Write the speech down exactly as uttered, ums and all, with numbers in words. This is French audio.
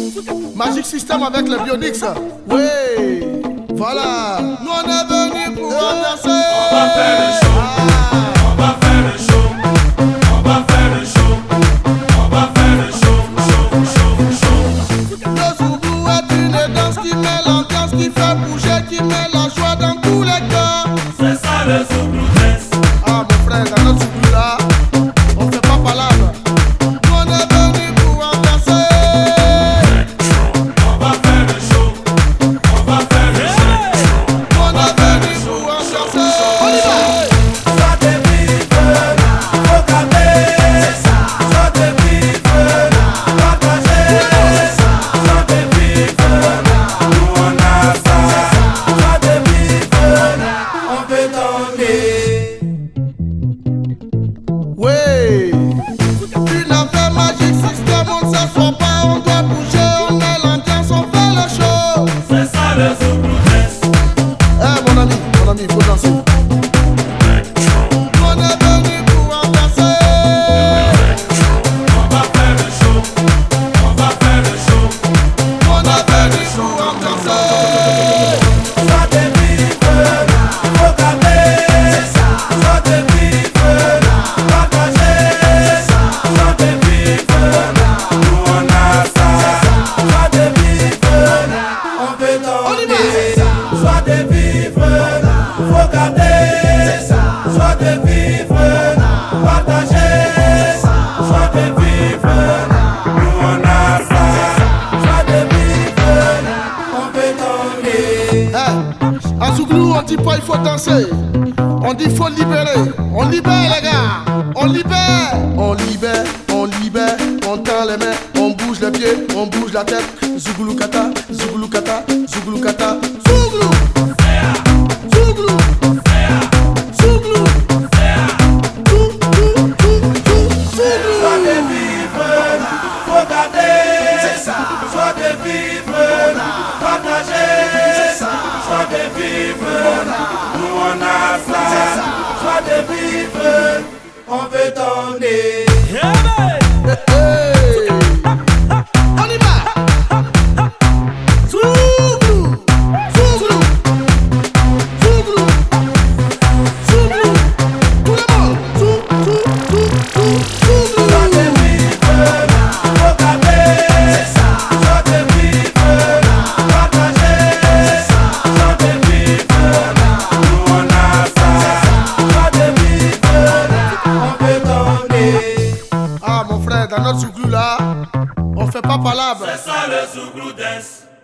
Magic System avec le Bionix. Oui, voilà. Nous on est venus pour danser. On va faire le show. Ah. On va faire le show. On va faire le show. On va faire le show, show, show, show. Le Zouglou est une danse qui met l'ambiance, qui fait bouger, qui met la joie dans tous les cœurs. C'est ça le Zouglou dance. Ah mon frère, dans notre Zouglou là, on fait pas palabre. Nous on est venus pour en danser. On va faire le show. On va faire le show. Nous on est venus pour en danser. On y va. Soit des vivres, faut garder. Soit des vivres, partager. Soit des vivres, nous on a ça. Soit des vivres, on peut donner. Oui. Une affaire Magic System, on ne s'assoit pas, on doit bouger, on met l'ambiance, on fait le show. C'est ça le Zouglou dance. Eh mon ami, mon ami, il faut danser. On est venu pour en danser. On va faire le show. On va faire le show. On est venu pour en danser. Soit des vivres, faut garder. Soit des vivres, partager. Soit des vivres, nous on a ça. Soit des vivres, on peut donner. Soit des vivres, faut garder. Soit des vivres, partager. Soit des vivres, nous on a ça. Soit des vivres, on peut donner. Eh, à Zouglou, on dit pas il faut danser. On dit il faut libérer. On libère les gars. On libère. On libère, on libère. On tend les mains, on bouge les pieds, on bouge la tête. Zouglou kata, Zouglou kata, Zouglou kata. Zouglou. Zouglou. Zouglou. Zou, zou, zou, zou, Zouglou. Soit des vivres, faut garder. Soit des vivres, partager. Soit des vivres, nous on a ça. Soit des vivres, on veut donner. Hey. On y va. Zouglou. Zouglou. Zouglou. Zouglou. Tout le monde. Zou, zou, zou, zou, Zouglou. Soit des vivres, faut garder. Soit des vivres, partager. Soit des vivres, nous on a ça. Soit des vivres, on veut donner. Ah mon frère, dans notre Zouglou là, on fait pas palabre. C'est ça le Zouglou dance.